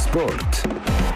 Sport.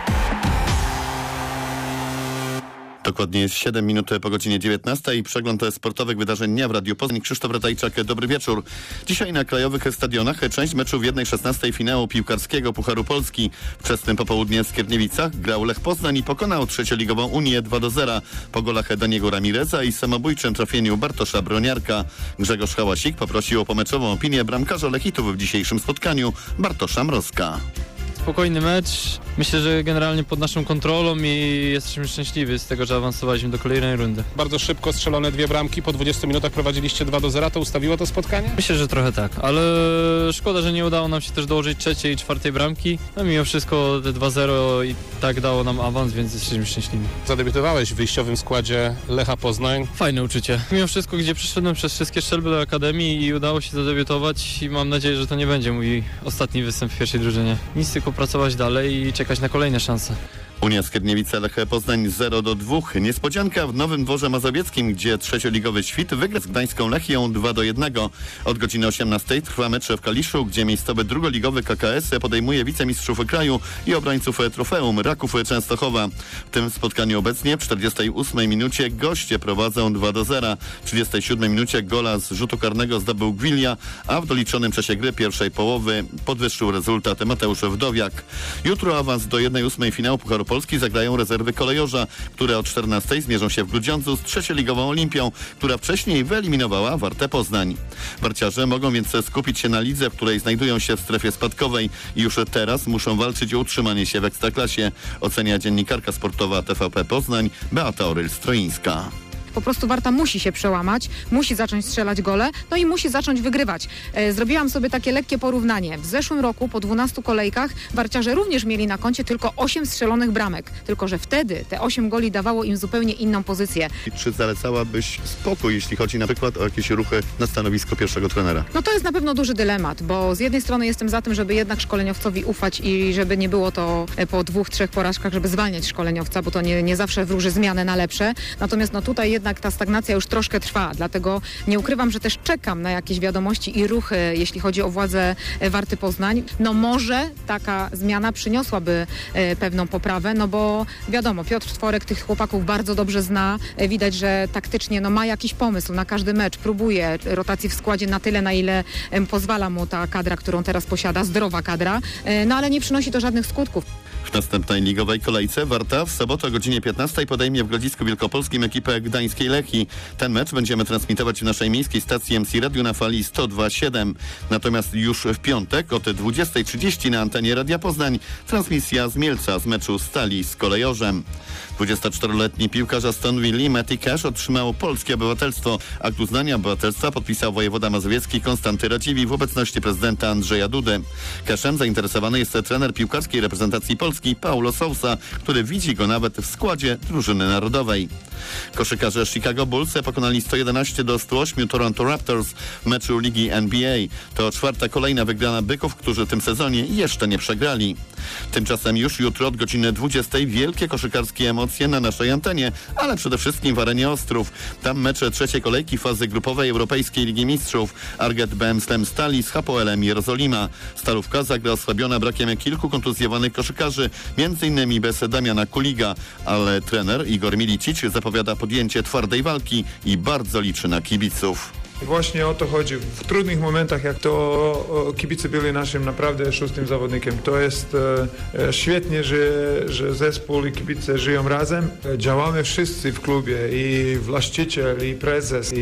Dokładnie jest 7 minut po godzinie 19 i przegląd sportowych wydarzeń dnia w Radiu Poznań. Krzysztof Ratajczak, dobry wieczór. Dzisiaj na krajowych stadionach część meczu w 1/16 finału piłkarskiego Pucharu Polski. Wczesnym popołudnie w Skierniewicach grał Lech Poznań i pokonał trzecioligową Unię 2-0 po golach Daniego Ramireza i samobójczym trafieniu Bartosza Broniarka. Grzegorz Hałasik poprosił o pomeczową opinię bramkarza Lechitów w dzisiejszym spotkaniu Bartosza Mrozka. Spokojny mecz. Myślę, że generalnie pod naszą kontrolą i jesteśmy szczęśliwi z tego, że awansowaliśmy do kolejnej rundy. Bardzo szybko strzelone 2 bramki, po 20 minutach prowadziliście 2-0, to ustawiło to spotkanie? Myślę, że trochę tak, ale szkoda, że nie udało nam się też dołożyć trzeciej i czwartej bramki. No mimo wszystko te 2-0 i tak dało nam awans, więc jesteśmy szczęśliwi. Zadebiutowałeś w wyjściowym składzie Lecha Poznań. Fajne uczucie. Mimo wszystko, gdzie przyszedłem przez wszystkie szczelby do Akademii i udało się zadebiutować i mam nadzieję, że to nie będzie mój ostatni występ w pierwszej drużynie. Nic, tylko pracować dalej i czekać na kolejne szanse. Unia Skierniewice Lech Poznań 0-2. Niespodzianka w Nowym Dworze Mazowieckim, gdzie trzecioligowy Świt wygra z gdańską Lechią 2-1. Od godziny 18 trwa mecz w Kaliszu, gdzie miejscowy drugoligowy KKS podejmuje wicemistrzów kraju i obrońców trofeum Raków Częstochowa. W tym spotkaniu obecnie w 48 minucie goście prowadzą 2-0. W 37 minucie gola z rzutu karnego zdobył Gwilia, a w doliczonym czasie gry pierwszej połowy podwyższył rezultat Mateusz Wdowiak. Jutro awans do 1/8 finału Pucharu Polski zagrają rezerwy kolejorza, które o 14 zmierzą się w Grudziądzu z trzecioligową Olimpią, która wcześniej wyeliminowała Wartę Poznań. Warciarze mogą więc skupić się na lidze, w której znajdują się w strefie spadkowej i już teraz muszą walczyć o utrzymanie się w Ekstraklasie, ocenia dziennikarka sportowa TVP Poznań Beata Oryl-Stroińska. Po prostu Warta musi się przełamać, musi zacząć strzelać gole, no i musi zacząć wygrywać. Zrobiłam sobie takie lekkie porównanie. W zeszłym roku po 12 kolejkach warciarze również mieli na koncie tylko 8 strzelonych bramek. Tylko że wtedy te 8 goli dawało im zupełnie inną pozycję. Czy zalecałabyś spokój, jeśli chodzi na przykład o jakieś ruchy na stanowisko pierwszego trenera? No to jest na pewno duży dylemat, bo z jednej strony jestem za tym, żeby jednak szkoleniowcowi ufać i żeby nie było to po 2-3 porażkach, żeby zwalniać szkoleniowca, bo to nie zawsze wróży zmianę na lepsze. Natomiast no tutaj jednak ta stagnacja już troszkę trwa, dlatego nie ukrywam, że też czekam na jakieś wiadomości i ruchy, jeśli chodzi o władze Warty Poznań. No może taka zmiana przyniosłaby pewną poprawę, no bo wiadomo, Piotr Tworek tych chłopaków bardzo dobrze zna. Widać, że taktycznie ma jakiś pomysł na każdy mecz, próbuje rotacji w składzie na tyle, na ile pozwala mu ta kadra, którą teraz posiada, zdrowa kadra, no ale nie przynosi to żadnych skutków. W następnej ligowej kolejce Warta w sobotę o godzinie 15 podejmie w Grodzisku Wielkopolskim ekipę gdańskiej Lechii. Ten mecz będziemy transmitować w naszej miejskiej stacji MC Radio na fali 102.7. Natomiast już w piątek od 20:30 na antenie Radia Poznań transmisja z Mielca z meczu Stali z Kolejorzem. 24-letni piłkarz Aston Villa Matty Cash otrzymał polskie obywatelstwo. Akt uznania obywatelstwa podpisał wojewoda mazowiecki Konstanty Radziwi w obecności prezydenta Andrzeja Dudy. Cashem zainteresowany jest trener piłkarskiej reprezentacji Polski Paulo Sousa, który widzi go nawet w składzie drużyny narodowej. Koszykarze Chicago Bulls pokonali 111-108 Toronto Raptors w meczu Ligi NBA. To czwarta kolejna wygrana Byków, którzy w tym sezonie jeszcze nie przegrali. Tymczasem już jutro od godziny 20 wielkie koszykarskie emocje na naszej antenie, ale przede wszystkim w arenie Ostrów. Tam mecze trzeciej kolejki fazy grupowej Europejskiej Ligi Mistrzów. Arget BM Slam Stali z Hapoelem Jerozolima. Stalówka zagra osłabiona brakiem kilku kontuzjowanych koszykarzy, m.in. bez Damiana Kuliga, ale trener Igor Milicic zapowiada podjęcie twardej walki i bardzo liczy na kibiców. I właśnie o to chodzi. W trudnych momentach, jak to kibice byli naszym naprawdę szóstym zawodnikiem. To jest świetnie, że zespół i kibice żyją razem. Działamy wszyscy w klubie, i właściciel, i prezes,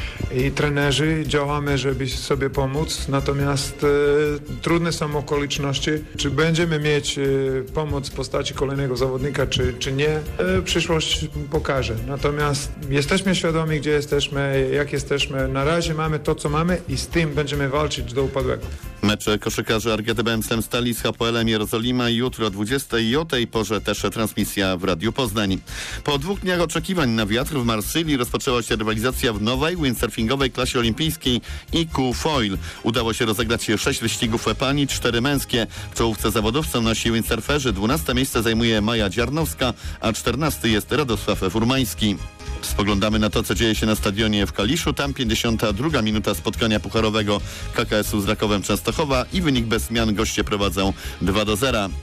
i trenerzy. Działamy, żeby sobie pomóc. Natomiast trudne są okoliczności. Czy będziemy mieć pomoc w postaci kolejnego zawodnika, czy nie, przyszłość pokaże. Natomiast jesteśmy świadomi, gdzie jesteśmy, jak jesteśmy. Na razie mamy to, co mamy i z tym będziemy walczyć do upadłego. Mecze koszykarzy Argety BM Slam Stali z Hapoelem Jerozolima jutro o 20 i o tej porze też transmisja w Radiu Poznań. Po 2 dniach oczekiwań na wiatr w Marsylii rozpoczęła się rywalizacja w nowej windsurfingowej klasie olimpijskiej IQ Foil. Udało się rozegrać 6 wyścigów pań i 4 męskie. W czołówce zawodów są nasi windsurferzy. 12 miejsce zajmuje Maja Dziarnowska, a 14 jest Radosław Furmański. Spoglądamy na to, co dzieje się na stadionie w Kaliszu. Tam 52 minuta spotkania pucharowego KKS-u z Rakowem Częstochowa i wynik bez zmian. Goście prowadzą 2-0.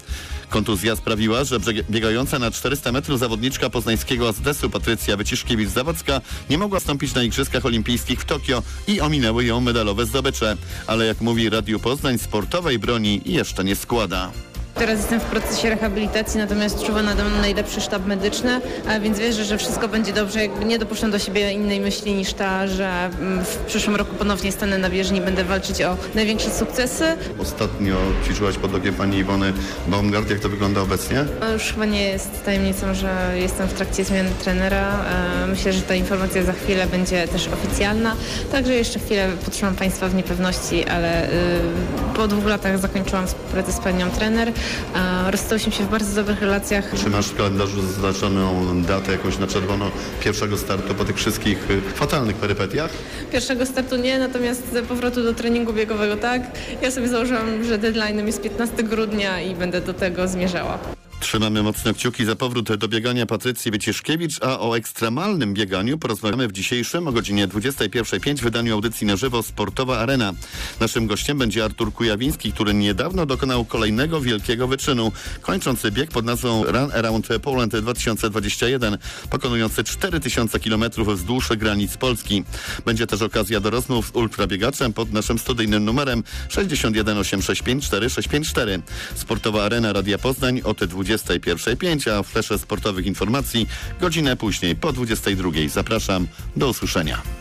Kontuzja sprawiła, że biegająca na 400 metrów zawodniczka poznańskiego AZS-u Patrycja Wyciszkiewicz-Zawadzka nie mogła wstąpić na Igrzyskach Olimpijskich w Tokio i ominęły ją medalowe zdobycze. Ale jak mówi Radio Poznań, sportowej broni jeszcze nie składa. Teraz jestem w procesie rehabilitacji, natomiast czuwa nade mną najlepszy sztab medyczny, a więc wierzę, że wszystko będzie dobrze. Jakby nie dopuszczam do siebie innej myśli niż ta, że w przyszłym roku ponownie stanę na bieżni i będę walczyć o największe sukcesy. Ostatnio ćwiczyłaś pod okiem pani Iwony Baumgart. Jak to wygląda obecnie? No już chyba nie jest tajemnicą, że jestem w trakcie zmiany trenera. Myślę, że ta informacja za chwilę będzie też oficjalna. Także jeszcze chwilę potrzymam Państwa w niepewności, ale po 2 latach zakończyłam współpracę z panią trener. Rozstałyśmy się w bardzo dobrych relacjach. Czy masz w kalendarzu zaznaczoną datę jakąś na czerwono pierwszego startu po tych wszystkich fatalnych perypetiach? Pierwszego startu nie, natomiast powrotu do treningu biegowego tak. Ja sobie założyłam, że deadline'em jest 15 grudnia i będę do tego zmierzała. Trzymamy mocno kciuki za powrót do biegania Patrycji Wyciszkiewicz, a o ekstremalnym bieganiu porozmawiamy w dzisiejszym o godzinie 21:05 wydaniu audycji na żywo Sportowa Arena. Naszym gościem będzie Artur Kujawiński, który niedawno dokonał kolejnego wielkiego wyczynu, kończący bieg pod nazwą Run Around Poland 2021, pokonujący 4000 km wzdłuż granic Polski. Będzie też okazja do rozmów z ultrabiegaczem pod naszym studyjnym numerem 61 865 4654. Sportowa Arena Radia Poznań od 21:05, a w flesze sportowych informacji godzinę później po 22:00. Zapraszam, do usłyszenia.